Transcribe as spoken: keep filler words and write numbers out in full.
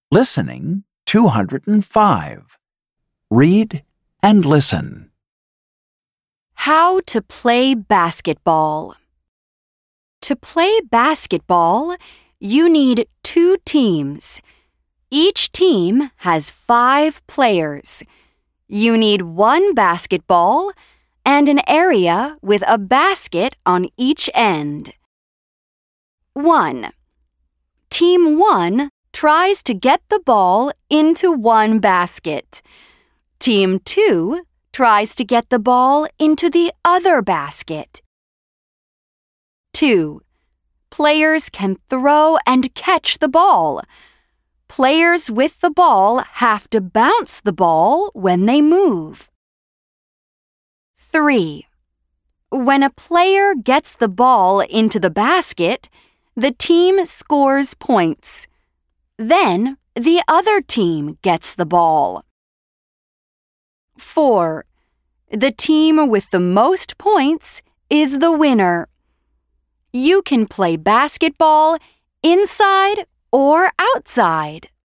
Listening two hundred five. Read and listen. How to play basketball. To play basketball, you need two teams. Each team has five players. You need one basketball and an area with a basket on each end. one. Team one tries to get the ball into one basket. Team two tries to get the ball into the other basket. two. Players can throw and catch the ball. Players with the ball have to bounce the ball when they move. three. When a player gets the ball into the basket, the team scores points. Then the other team gets the ball. four. The team with the most points is the winner. You can play basketball inside or outside.